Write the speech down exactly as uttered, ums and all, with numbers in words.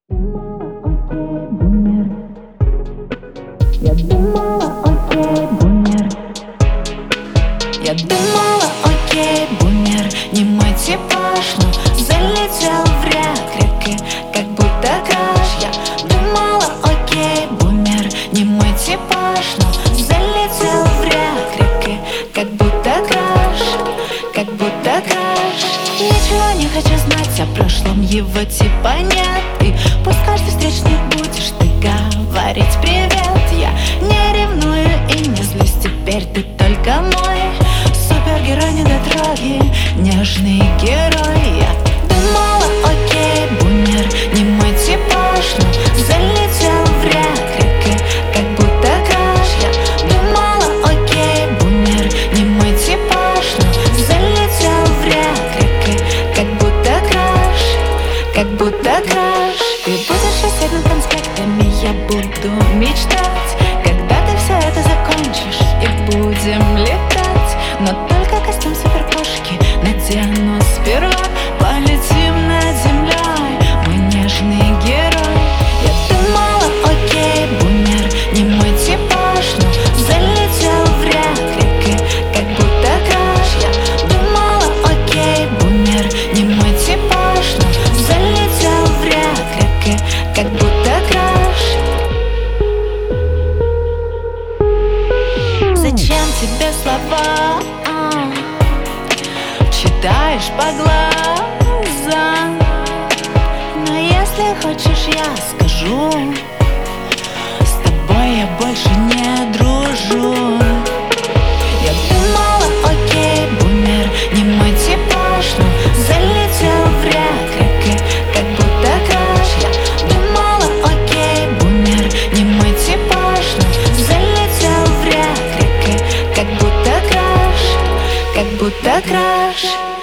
Окей, бумер. Я думала, окей, бумер. Я думала, окей, бумер. Не мой типаж, но залетел в ряд реки, как будто краш. Я думала, окей, бумер. Не мой типаж, но залетел в ряд реки, как будто краш, как будто краш. Ничего не хочу знать о прошлом, его типа нет. И пусть каждый встречный будешь ты говорить привет. Я не ревную и не злюсь, теперь ты только мой супергерой недотроги, нежный герой. Я думала, окей, бумер. Не мой типаж, но залетел в ряд реки, как будто краш. Я думала, окей, бумер. Не мой типаж, но залетел в ряд реки, как будто краш, как будто краш. Ты будешь соседним конспектами, я буду мечтать, когда ты все это закончишь и будем летать. Но только костюм суперкошки надену сперва. Полетим над землей, мой нежный герой. Я думала, окей, бумер. Не мой типаж, но залетел в ряд реки, как будто краш. Я думала, окей, бумер. Не мой типаж, но залетел в ряд реки, как будто краш. Зачем тебе слова? А, читаешь по глазам. Но если хочешь, я скажу, с тобой я больше не дружу. Я думала, окей, бумер. Не мой типаж, но залетел в ряд реки, как будто краш. Я думала, окей, бумер. Не мой типаж, но залетел в ряд реки, как будто краш, как будто краш.